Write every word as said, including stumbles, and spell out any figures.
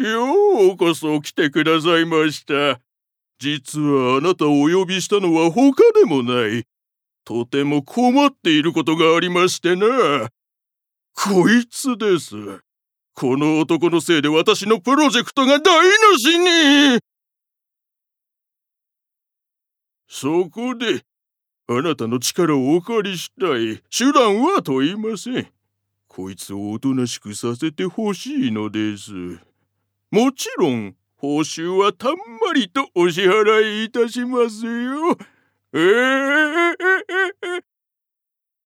ようこそ来てくださいました。実はあなたをお呼びしたのは他でもない。とても困っていることがありましてな。こいつです。この男のせいで私のプロジェクトが台無しに。そこで、あなたの力をお借りしたい。手段は問いません。こいつをおとなしくさせてほしいのです。もちろん、報酬はたんまりとお支払いいたしますよ。えー